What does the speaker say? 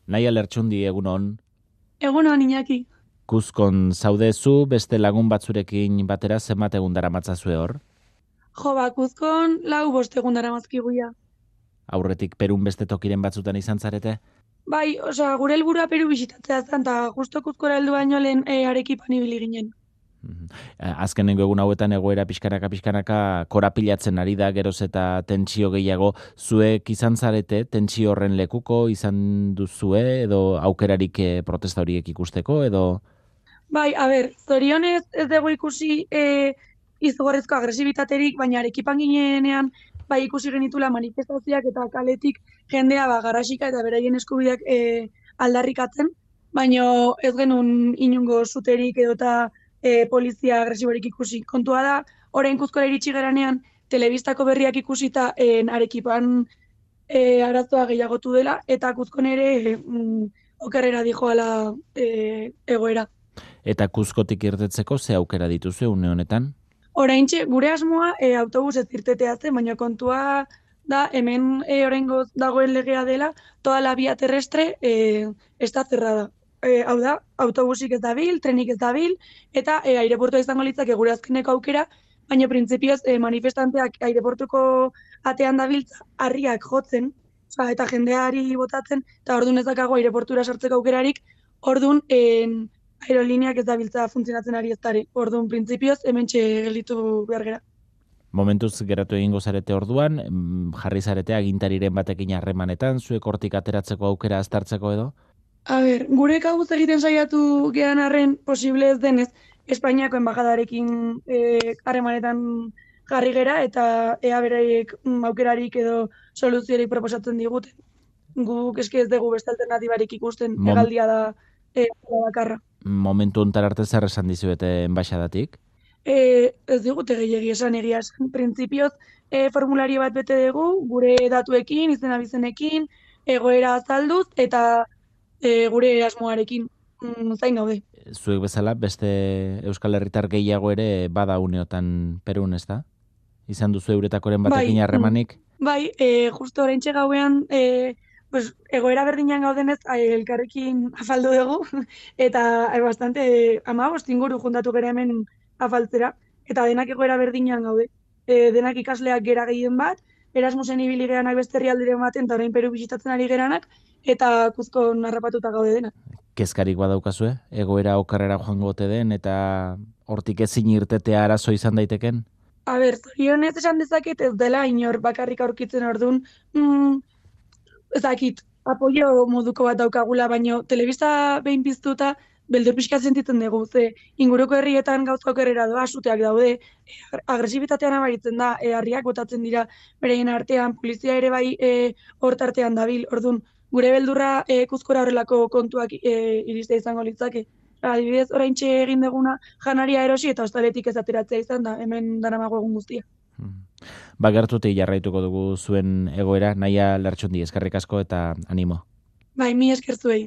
Naia Lertxundi, egunon. Egunon, Iñaki. Kuzkon zaudezu, beste lagun batzurekin batera zenbat egun daramatzazue hor? Jo, bakuzkon, lau bost egun daramazkiguia. Aurretik Perun beste tokiren batzutan izan zarete? Bai, osea, gure helburua Peru bisitatzea zen, eta justo Kuzkora heldu baino lehen Arequipan ibili ginen. Mhm. Azkenengo egun hauetan egoera pixkanaka korapilatzen ari da, geroz eta tentsio gehiago. Zuek izan zarete tentsio horren lekuko, izan duzue, edo aukerarik protesta horiek ikusteko, edo... Bai, a ber, zorionez ez dugu ikusi izugarrizko agresibitaterik, baina Arequipan ginenean bai ikusi genitula manifestazioak eta kaletik jendea garasika eta beraien eskubideak aldarrikatzen, baina ez genuen inungo zuterik edota polizia agresiborik ikusi. Kontua da, orain Kuzkora iritsi geranean, telebistako berriak ikusita Arequipan arazoa gehiagotu dela, eta Kuzkon ere okerrera dijoala egoera. Eta Kuzkotik irtetzeko ze aukera dituzue une honetan? Oraintxe, gure asmoa autobus ez irtetea zen, baina kontua da hemen oraingoz dagoen legea dela, toda la vía terrestre está cerrada. Hau da, autobusik ez dabil, trenik ez dabil, eta aireportua izango litzake gure azkeneko aukera, baina printzipioz manifestanteak aireportuko atean dabiltza harriak jotzen, eta jendeari botatzen, eta orduan ez dakago aireportura sartzeko aukerarik, orduan aerolineak ez dabiltza funtzionatzen ari eztare. Orduan, printzipioz, hementxe gelditu behar gera. Momentuz geratu egingo zarete orduan, jarri zarete agintariren batekin harremanetan, zuek hortik ateratzeko aukera aztertzeko edo? A ber, gure kabuz egiten saiatu gehan arren posible ez denez, Espainiako embajadarekin harremanetan jarri gera eta ea beraiek aukerarik edo soluziorik proposatzen diguten. Guk eske ez dugu beste alternatibarik ikusten, Mom- hegaldia da bakarra. Momentu honetara arte zer esan dizuete enbaixadatik? Ez digute gehiegi esan egia esan. Printzipioz, formulario bat bete dugu, gure datuekin, izena bizenekin, egoera azalduz, eta gure asmoarekin zain gaude. Zuek bezala beste Euskal Herritar gehiago ere bada uneotan Perun, ez da? Izan duzu euretakoren batekin Bai, harremanik? bai, justo oraintxe gauean, pues, egoera berdinan gaudenez, elkarrekin afaldu dugu, eta bastante, 15 inguru juntatu gera hemen afaltzera, eta denak egoera berdinan gaude. Denak ikasleak gera gehien bat, Erasmusen ibili geranak beste herrialderen baten, eta orain Peru bisitatzen ari geranak, eta Kuzkon harrapatuta gaude denak. Kezkarik badaukazue? Egoera okarrera joango ote den eta hortik ezin irtetea arazo izan daiteken? A ber, zorionez esan dezaket ez dela inor bakarrik aurkitzen orduan, ezakit, apoio moduko bat daukagula, baino telebista behin piztuta, beldur pixka sentitzen dugu, ze inguruko herrietan gauzko okerrera doa, suteak daude, agresibitatean abaritzen da, harriak botatzen dira beraien artean, polizia ere bai hortartean dabil, orduan, gure beldurra Kuzkora horrelako kontuak iristea izango litzake. Adibidez, oraintxe egin duguna janaria erosi eta ostaletik ez ateratzea izan da, hemen daramago egun guztia. Gertutik jarraituko dugu zuen egoera, Naia Lertxundi, eskerrik asko eta animo. Bai, mi esker zuei.